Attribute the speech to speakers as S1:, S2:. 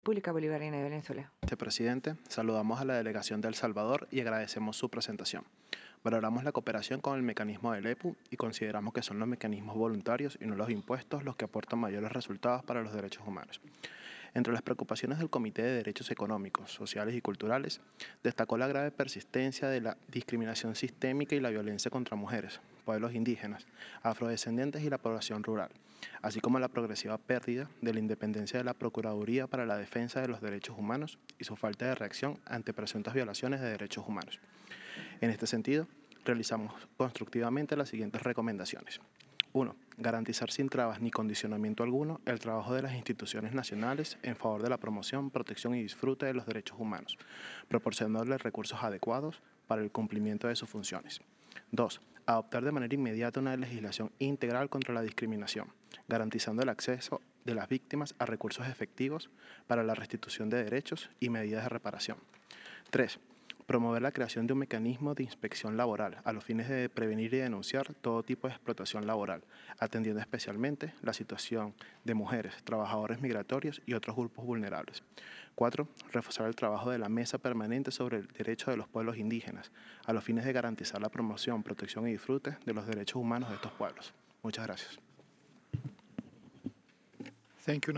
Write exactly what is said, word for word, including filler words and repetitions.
S1: República Bolivariana de Venezuela.
S2: Vicepresidente, saludamos a la delegación de El Salvador y agradecemos su presentación. Valoramos la cooperación con el mecanismo del E P U y consideramos que son los mecanismos voluntarios y no los impuestos los que aportan mayores resultados para los derechos humanos. Entre las preocupaciones del Comité de Derechos Económicos, Sociales y Culturales, destacó la grave persistencia de la discriminación sistémica y la violencia contra mujeres, pueblos indígenas, afrodescendientes y la población rural, así como la progresiva pérdida de la independencia de la Procuraduría para la Defensa de los Derechos Humanos y su falta de reacción ante presuntas violaciones de derechos humanos. En este sentido, realizamos constructivamente las siguientes recomendaciones. uno. Garantizar sin trabas ni condicionamiento alguno el trabajo de las instituciones nacionales en favor de la promoción, protección y disfrute de los derechos humanos, proporcionándoles recursos adecuados para el cumplimiento de sus funciones. dos. Adoptar de manera inmediata una legislación integral contra la discriminación, garantizando el acceso de las víctimas a recursos efectivos para la restitución de derechos y medidas de reparación. tres. Promover la creación de un mecanismo de inspección laboral a los fines de prevenir y denunciar todo tipo de explotación laboral, atendiendo especialmente la situación de mujeres, trabajadores migratorios y otros grupos vulnerables. cuatro. Reforzar el trabajo de la Mesa Permanente sobre el Derecho de los Pueblos Indígenas, a los fines de garantizar la promoción, protección y disfrute de los derechos humanos de estos pueblos. Muchas gracias.
S3: Thank you.